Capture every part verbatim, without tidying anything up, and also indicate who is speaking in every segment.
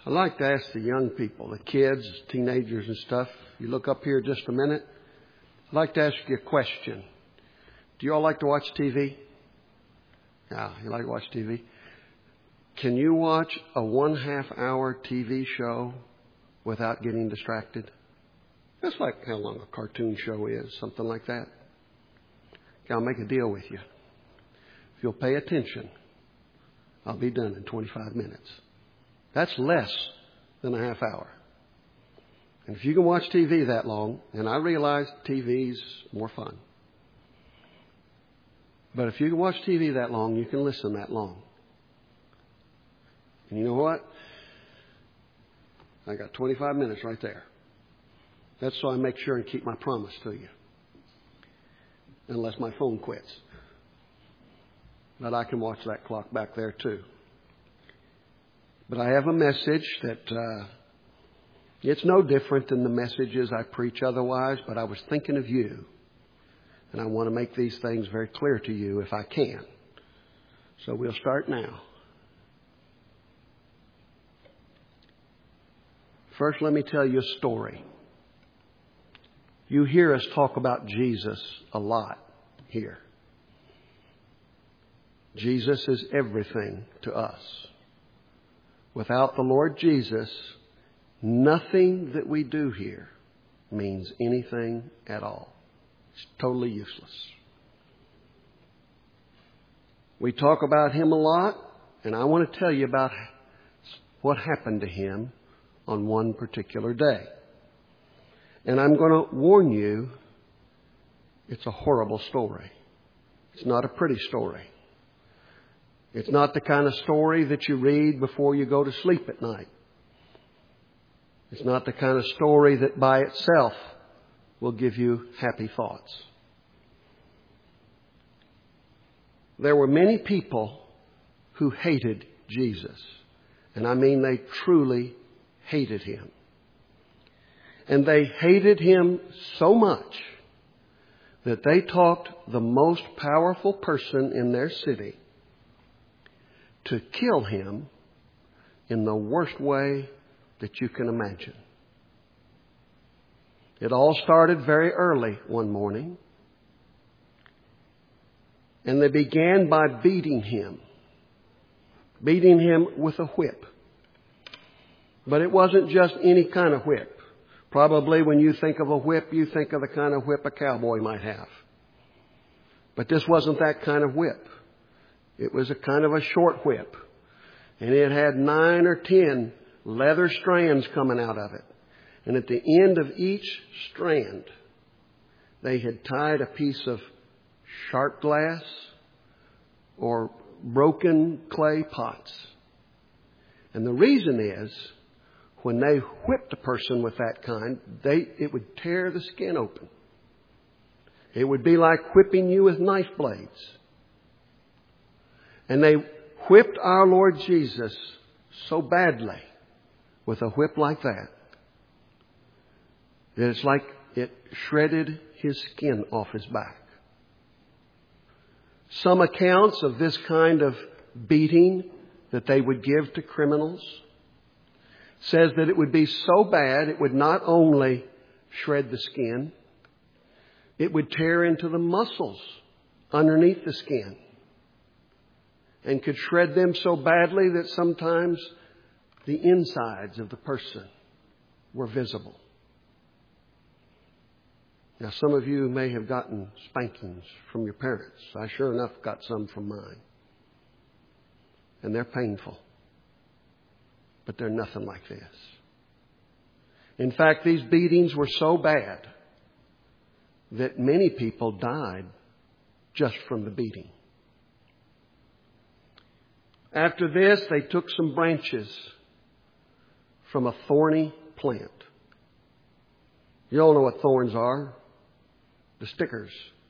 Speaker 1: I like to ask the young people, the kids, teenagers and stuff, you look up here just a minute. I'd like to ask you a question. Do you all like to watch T V? Yeah, you like to watch T V? Can you watch a one half hour T V show without getting distracted? That's like how long a cartoon show is, something like that. Okay, I'll make a deal with you. If you'll pay attention, I'll be done in twenty-five minutes. That's less than a half hour. And if you can watch T V that long, and I realize T V's more fun. But if you can watch T V that long, you can listen that long. And you know what? I got twenty-five minutes right there. That's so I make sure and keep my promise to you. Unless my phone quits. But I can watch that clock back there too. But I have a message that uh, it's no different than the messages I preach otherwise, but I was thinking of you. And I want to make these things very clear to you if I can. So we'll start now. First, let me tell you a story. You hear us talk about Jesus a lot here. Jesus is everything to us. Without the Lord Jesus, nothing that we do here means anything at all. It's totally useless. We talk about Him a lot, and I want to tell you about what happened to Him on one particular day. And I'm going to warn you, it's a horrible story. It's not a pretty story. It's not the kind of story that you read before you go to sleep at night. It's not the kind of story that by itself will give you happy thoughts. There were many people who hated Jesus. And I mean they truly hated Him. And they hated Him so much that they talked the most powerful person in their city to kill Him in the worst way that you can imagine. It all started very early one morning. And they began by beating Him. Beating Him with a whip. But it wasn't just any kind of whip. Probably when you think of a whip, you think of the kind of whip a cowboy might have. But this wasn't that kind of whip. It was a kind of a short whip. And it had nine or ten leather strands coming out of it. And at the end of each strand, they had tied a piece of sharp glass or broken clay pots. And the reason is, when they whipped a person with that kind, they it would tear the skin open. It would be like whipping you with knife blades. And they whipped our Lord Jesus so badly with a whip like that, that it's like it shredded his skin off his back. Some accounts of this kind of beating that they would give to criminals says that it would be so bad it would not only shred the skin, it would tear into the muscles underneath the skin and could shred them so badly that sometimes the insides of the person were visible. Now, some of you may have gotten spankings from your parents. I sure enough got some from mine. And they're painful. But they're nothing like this. In fact, these beatings were so bad that many people died just from the beating. After this, they took some branches from a thorny plant. You all know what thorns are. The stickers.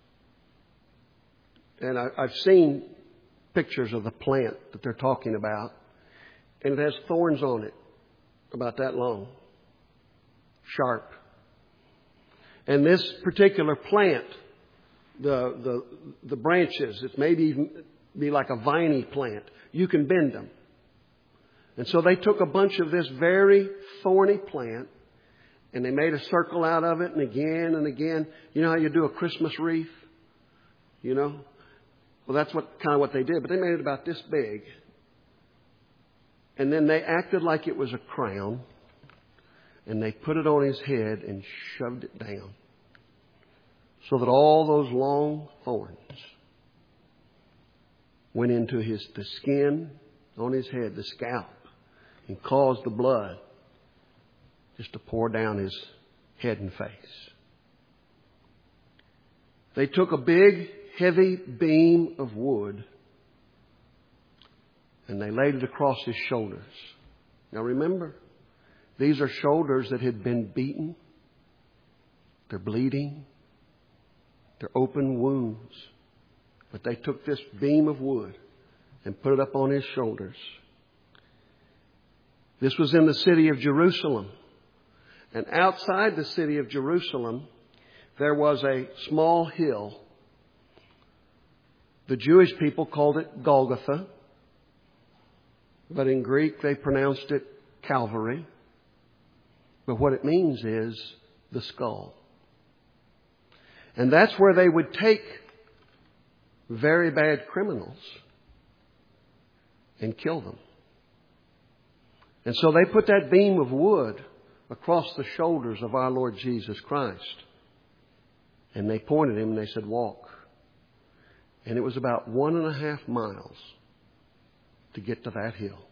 Speaker 1: And I, I've seen pictures of the plant that they're talking about. And it has thorns on it, about that long, sharp. And this particular plant, the the the branches, it maybe even be like a viney plant. You can bend them. And so they took a bunch of this very thorny plant and they made a circle out of it, and again and again. You know how you do a Christmas wreath? You know? Well, that's what kind of what they did. But they made it about this big. And then they acted like it was a crown. And they put it on his head and shoved it down. So that all those long thorns went into his the skin on his head, the scalp, and caused the blood just to pour down his head and face. They took a big, heavy beam of wood and they laid it across his shoulders. Now remember, these are shoulders that had been beaten. They're bleeding. They're open wounds. But they took this beam of wood and put it up on his shoulders. This was in the city of Jerusalem. And outside the city of Jerusalem, there was a small hill. The Jewish people called it Golgotha. But in Greek, they pronounced it Calvary. But what it means is the skull. And that's where they would take very bad criminals and kill them. And so they put that beam of wood across the shoulders of our Lord Jesus Christ. And they pointed him and they said, walk. And it was about one and a half miles to get to that hill.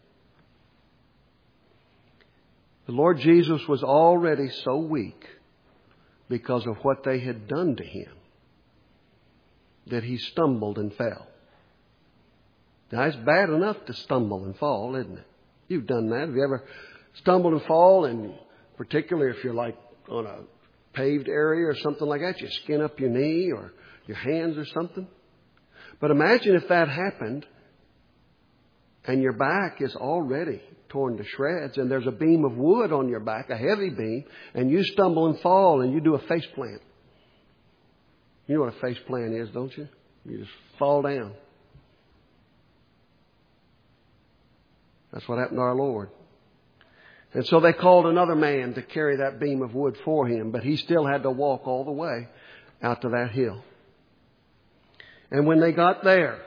Speaker 1: The Lord Jesus was already so weak because of what they had done to him that he stumbled and fell. Now, it's bad enough to stumble and fall, isn't it? You've done that. Have you ever stumbled and fall, and particularly if you're like on a paved area or something like that, you skin up your knee or your hands or something? But imagine if that happened and your back is already torn to shreds and there's a beam of wood on your back, a heavy beam, and you stumble and fall and you do a face plant. You know what a face plant is, don't you? You just fall down. That's what happened to our Lord. And so they called another man to carry that beam of wood for him, but he still had to walk all the way out to that hill. And when they got there,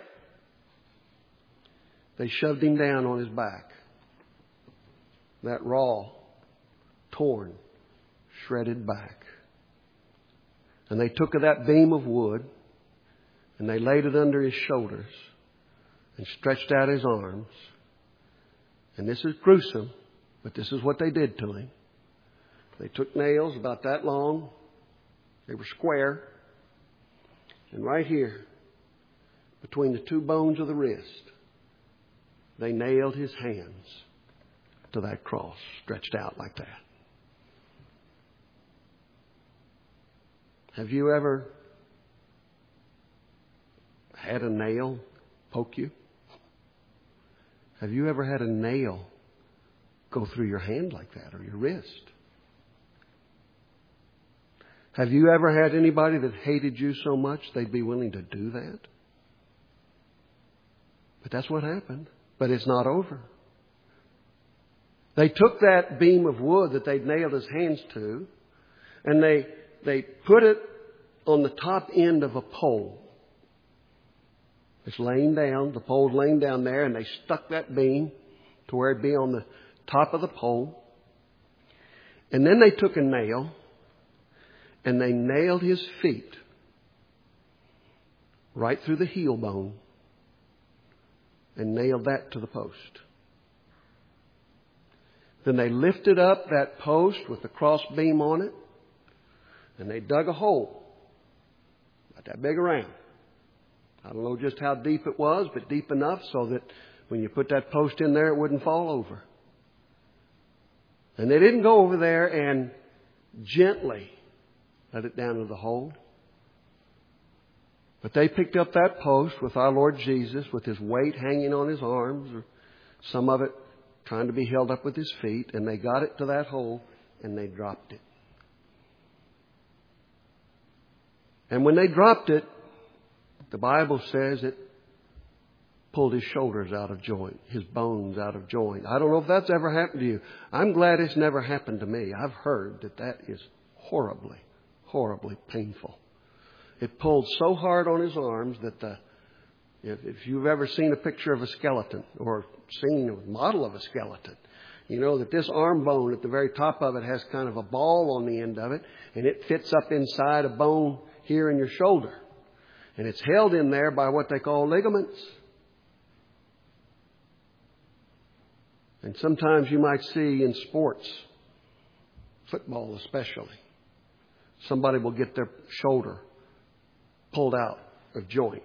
Speaker 1: they shoved him down on his back. That raw, torn, shredded back. And they took that beam of wood and they laid it under his shoulders and stretched out his arms. And this is gruesome, but this is what they did to him. They took nails about that long. They were square. And right here, between the two bones of the wrist, they nailed his hands to that cross, stretched out like that. Have you ever had a nail poke you? Have you ever had a nail go through your hand like that or your wrist? Have you ever had anybody that hated you so much they'd be willing to do that? But that's what happened. But it's not over. They took that beam of wood that they'd nailed his hands to, and they they put it on the top end of a pole. It's laying down, the pole's laying down there, and they stuck that beam to where it'd be on the top of the pole. And then they took a nail, and they nailed his feet right through the heel bone and nailed that to the post. Then they lifted up that post with the cross beam on it, and they dug a hole about that big around. I don't know just how deep it was, but deep enough so that when you put that post in there, it wouldn't fall over. And they didn't go over there and gently let it down to the hole. But they picked up that post with our Lord Jesus with his weight hanging on his arms, or some of it trying to be held up with his feet, and they got it to that hole and they dropped it. And when they dropped it, the Bible says it pulled his shoulders out of joint, his bones out of joint. I don't know if that's ever happened to you. I'm glad it's never happened to me. I've heard that that is horribly, horribly painful. It pulled so hard on his arms that the, if, if you've ever seen a picture of a skeleton or seen a model of a skeleton, you know that this arm bone at the very top of it has kind of a ball on the end of it, and it fits up inside a bone here in your shoulder. And it's held in there by what they call ligaments. And sometimes you might see in sports, football especially, somebody will get their shoulder pulled out of joint.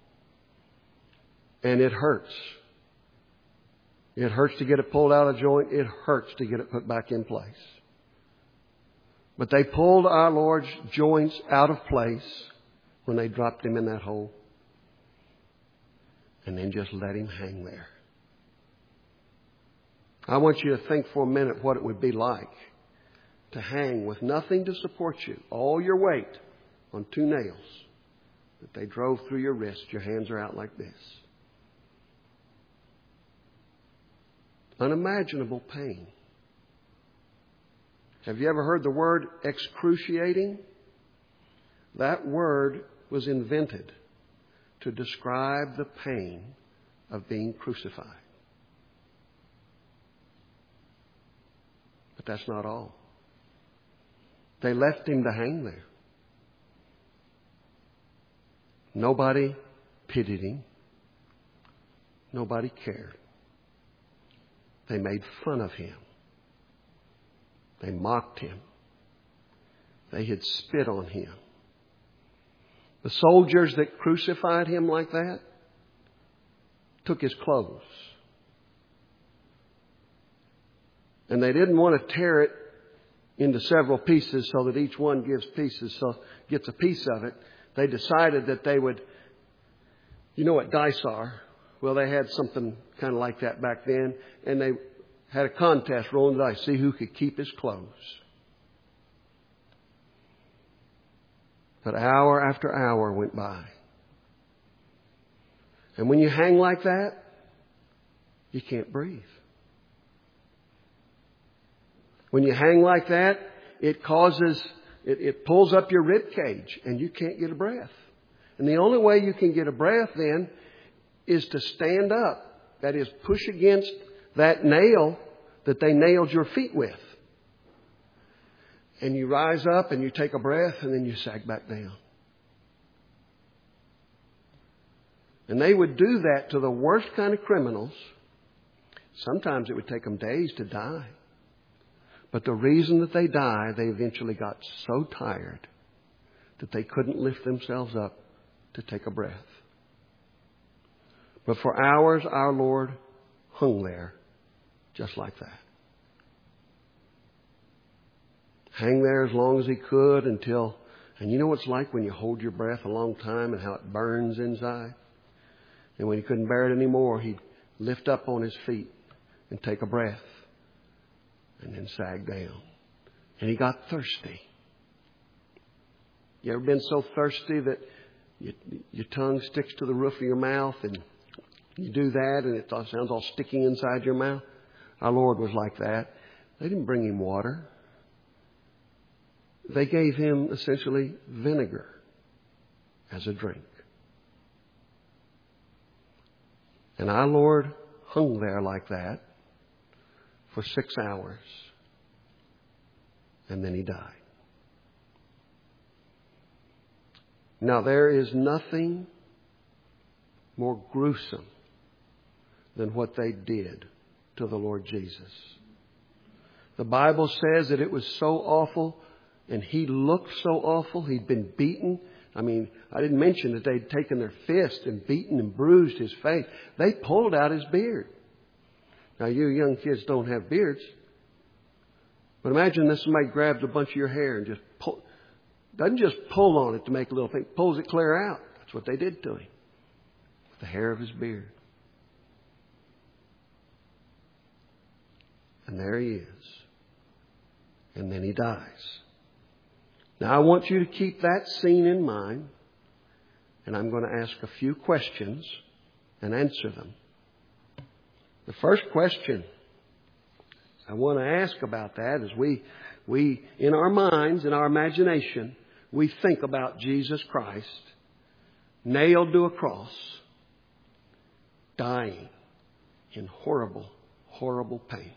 Speaker 1: And it hurts. It hurts to get it pulled out of joint. It hurts to get it put back in place. But they pulled our Lord's joints out of place when they dropped him in that hole. And then just let him hang there. I want you to think for a minute what it would be like to hang with nothing to support you, all your weight on two nails that they drove through your wrist. Your hands are out like this. Unimaginable pain. Have you ever heard the word excruciating? That word was invented to describe the pain of being crucified. But that's not all. They left him to hang there. Nobody pitied him. Nobody cared. They made fun of him. They mocked him. They had spit on him. The soldiers that crucified him like that took his clothes. And they didn't want to tear it into several pieces so that each one gives pieces, so gets a piece of it. They decided that they would, you know what dice are? Well, they had something kind of like that back then, and they had a contest rolling the dice, see who could keep his clothes. But hour after hour went by. And when you hang like that, you can't breathe. When you hang like that, it causes, it, it pulls up your rib cage and you can't get a breath. And the only way you can get a breath then is to stand up. That is, push against that nail that they nailed your feet with. And you rise up and you take a breath and then you sag back down. And they would do that to the worst kind of criminals. Sometimes it would take them days to die. But the reason that they died, they eventually got so tired that they couldn't lift themselves up to take a breath. But for hours, our Lord hung there just like that. Hang there as long as he could until, and you know what it's like when you hold your breath a long time and how it burns inside? And when he couldn't bear it anymore, he'd lift up on his feet and take a breath and then sag down. And he got thirsty. You ever been so thirsty that you, your tongue sticks to the roof of your mouth and you do that and it sounds all sticky inside your mouth? Our Lord was like that. They didn't bring him water. They gave him essentially vinegar as a drink. And our Lord hung there like that for six hours. And then he died. Now there is nothing more gruesome than what they did to the Lord Jesus. The Bible says that it was so awful. And he looked so awful. He'd been beaten. I mean, I didn't mention that they'd taken their fist and beaten and bruised his face. They pulled out his beard. Now, you young kids don't have beards. But imagine that somebody grabs a bunch of your hair and just pull, doesn't just pull on it to make a little thing, pulls it clear out. That's what they did to him. With the hair of his beard. And there he is. And then he dies. Now, I want you to keep that scene in mind, and I'm going to ask a few questions and answer them. The first question I want to ask about that is we, we, in our minds, in our imagination, we think about Jesus Christ nailed to a cross, dying in horrible, horrible pain.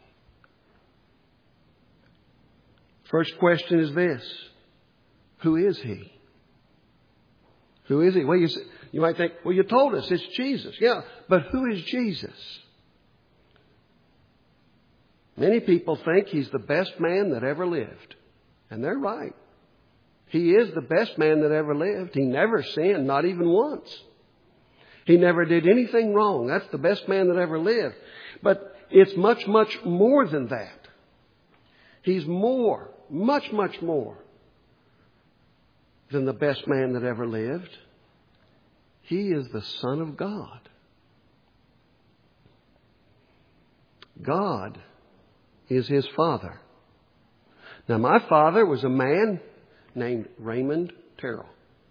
Speaker 1: First question is this: who is He? Who is He? Well, you, you might think, well, you told us it's Jesus. Yeah, but who is Jesus? Many people think He's the best man that ever lived. And they're right. He is the best man that ever lived. He never sinned, not even once. He never did anything wrong. That's the best man that ever lived. But it's much, much more than that. He's more, much, much more than the best man that ever lived. He is the Son of God. God is His Father. Now, my father was a man named Raymond Terrell.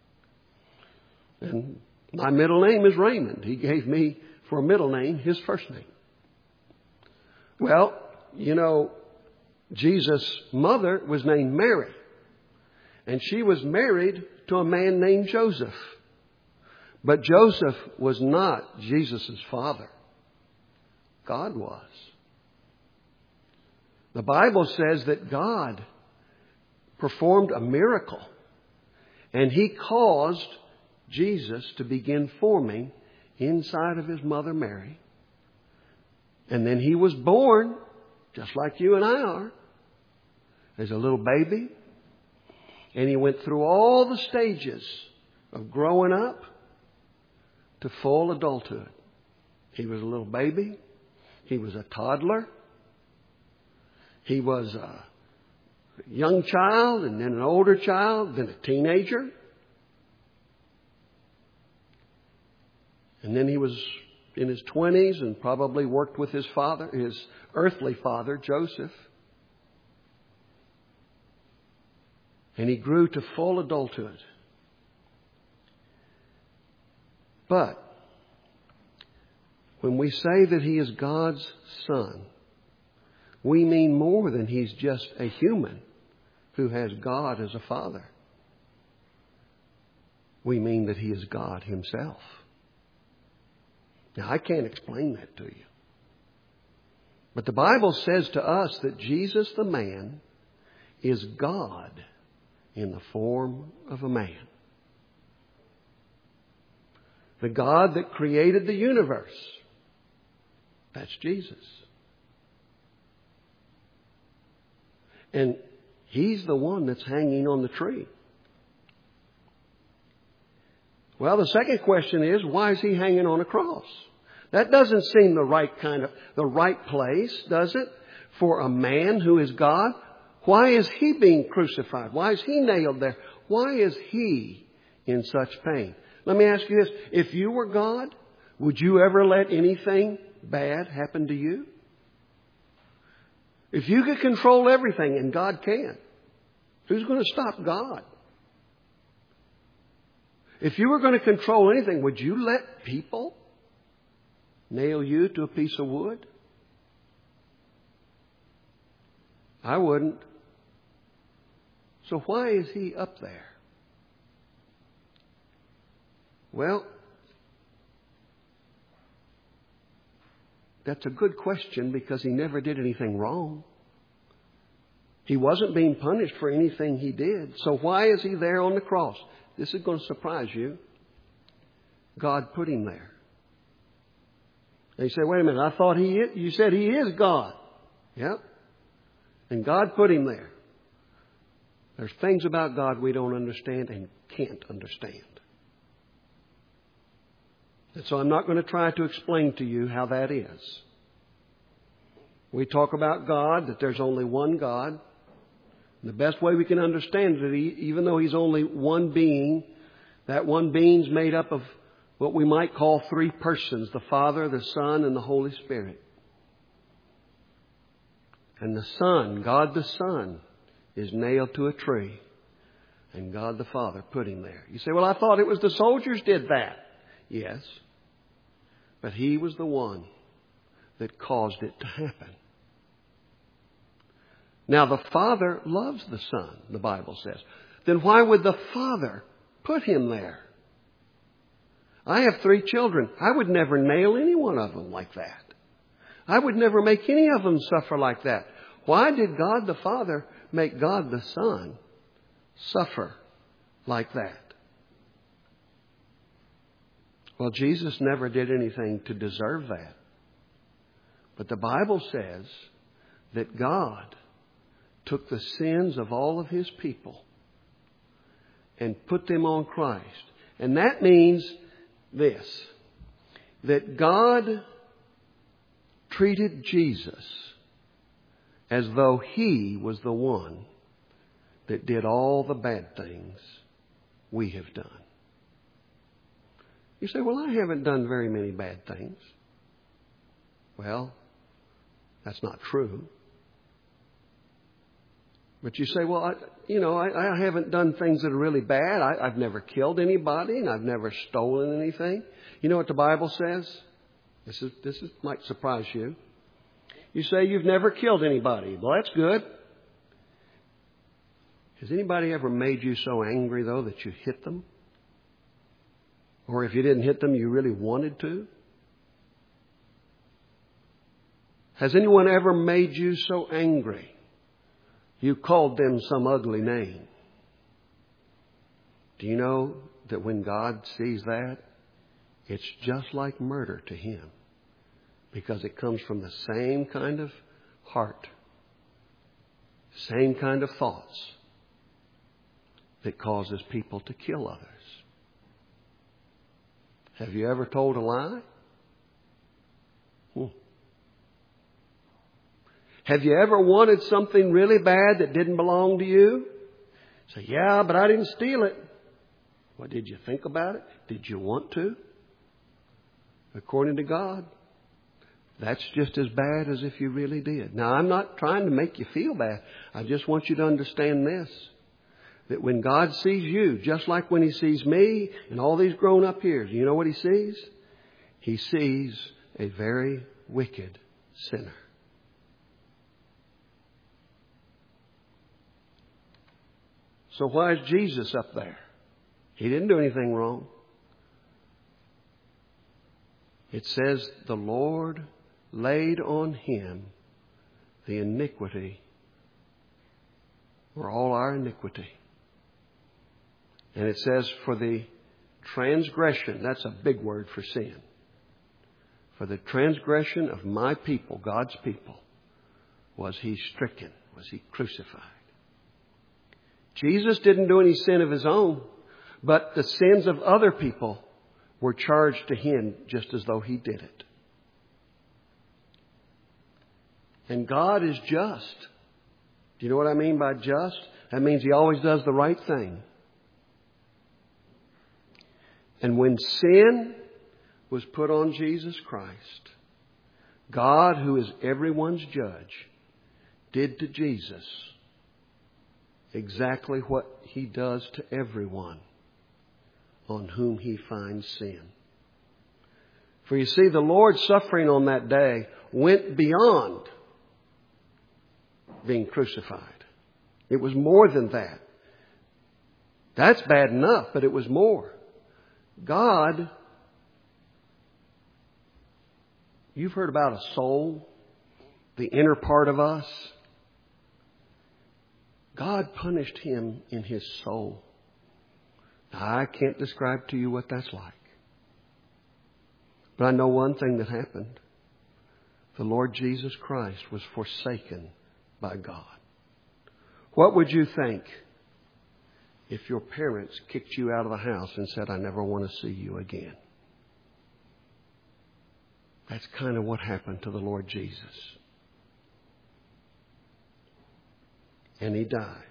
Speaker 1: And my middle name is Raymond. He gave me, for a middle name, his first name. Well, you know, Jesus' mother was named Mary. And she was married to a man named Joseph. But Joseph was not Jesus' father. God was. The Bible says that God performed a miracle, and He caused Jesus to begin forming inside of His mother Mary. And then He was born, just like you and I are, as a little baby. And He went through all the stages of growing up to full adulthood. He was a little baby. He was a toddler. He was a young child, and then an older child, then a teenager. And then he was in his twenties and probably worked with his father, his earthly father, Joseph. And he grew to full adulthood. But when we say that He is God's Son, we mean more than He's just a human who has God as a father. We mean that He is God Himself. Now, I can't explain that to you. But the Bible says to us that Jesus the man is God in the form of a man. The God that created the universe. That's Jesus. And He's the one that's hanging on the tree. Well, the second question is, why is He hanging on a cross? That doesn't seem the right kind of, the right place, does it? For a man who is God. Why is He being crucified? Why is He nailed there? Why is He in such pain? Let me ask you this. If you were God, would you ever let anything bad happen to you? If you could control everything, and God can, who's going to stop God? If you were going to control anything, would you let people nail you to a piece of wood? I wouldn't. So why is He up there? Well, that's a good question, because He never did anything wrong. He wasn't being punished for anything He did. So why is He there on the cross? This is going to surprise you. God put Him there. And you say, wait a minute, I thought He is, you said He is God. Yep. And God put Him there. There's things about God we don't understand and can't understand. And so I'm not going to try to explain to you how that is. We talk about God, that there's only one God. And the best way we can understand it, even though He's only one being, that one being's made up of what we might call three persons: the Father, the Son, and the Holy Spirit. And the Son, God the Son, is nailed to a tree. And God the Father put Him there. You say, well, I thought it was the soldiers did that. Yes. But He was the one that caused it to happen. Now the Father loves the Son, the Bible says. Then why would the Father put Him there? I have three children. I would never nail any one of them like that. I would never make any of them suffer like that. Why did God the Father make God the Son suffer like that? Well, Jesus never did anything to deserve that. But the Bible says that God took the sins of all of His people and put them on Christ. And that means this, that God treated Jesus as though He was the one that did all the bad things we have done. You say, well, I haven't done very many bad things. Well, that's not true. But you say, well, I, you know, I, I haven't done things that are really bad. I, I've never killed anybody and I've never stolen anything. You know what the Bible says? This is this is, might surprise you. You say you've never killed anybody. Well, that's good. Has anybody ever made you so angry, though, that you hit them? Or if you didn't hit them, you really wanted to? Has anyone ever made you so angry you called them some ugly name? Do you know that when God sees that, it's just like murder to Him? Because it comes from the same kind of heart, same kind of thoughts that causes people to kill others. Have you ever told a lie? Hmm. Have you ever wanted something really bad that didn't belong to you? Say, yeah, but I didn't steal it. Well, did you think about it? Did you want to? According to God, that's just as bad as if you really did. Now, I'm not trying to make you feel bad. I just want you to understand this. That when God sees you, just like when He sees me and all these grown up years, you know what He sees? He sees a very wicked sinner. So why is Jesus up there? He didn't do anything wrong. It says the Lord laid on Him the iniquity, or all our iniquity. And it says for the transgression, that's a big word for sin. For the transgression of my people, God's people, was He stricken, was He crucified. Jesus didn't do any sin of His own, but the sins of other people were charged to Him just as though He did it. And God is just. Do you know what I mean by just? That means He always does the right thing. And when sin was put on Jesus Christ, God, who is everyone's judge, did to Jesus exactly what He does to everyone on whom He finds sin. For you see, the Lord's suffering on that day went beyond being crucified. It was more than that. That's bad enough, but it was more. God, you've heard about a soul, the inner part of us. God punished Him in His soul. Now, I can't describe to you what that's like. But I know one thing that happened. The Lord Jesus Christ was forsaken by God. What would you think if your parents kicked you out of the house and said, I never want to see you again? That's kind of what happened to the Lord Jesus. And He died.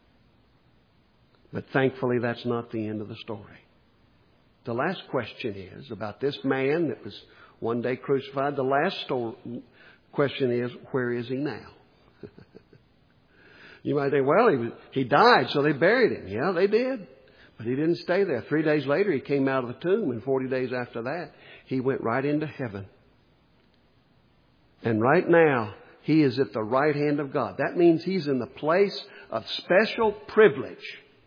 Speaker 1: But thankfully, that's not the end of the story. The last question is about this man that was one day crucified. The last story, question is, where is he now? You might think, well, he, was, he died, so they buried him. Yeah, they did. But he didn't stay there. Three days later, he came out of the tomb, and forty days after that, he went right into heaven. And right now, he is at the right hand of God. That means he's in the place of special privilege.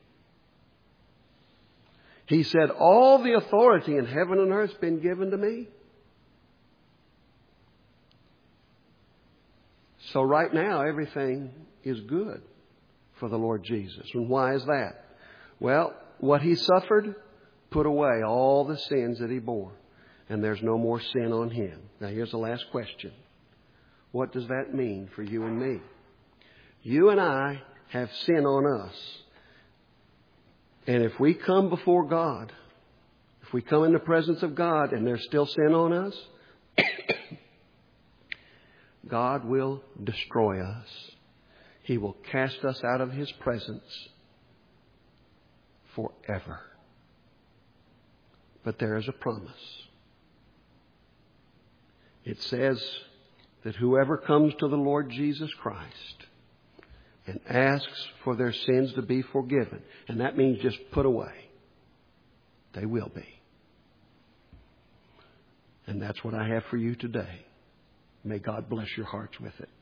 Speaker 1: He said, all the authority in heaven and earth has been given to me. So right now, everything is good for the Lord Jesus. And why is that? Well, what he suffered put away all the sins that he bore. And there's no more sin on him. Now here's the last question. What does that mean for you and me? You and I have sin on us. And if we come before God, if we come in the presence of God and there's still sin on us, God will destroy us. He will cast us out of His presence forever. But there is a promise. It says that whoever comes to the Lord Jesus Christ and asks for their sins to be forgiven, and that means just put away, they will be. And that's what I have for you today. May God bless your hearts with it.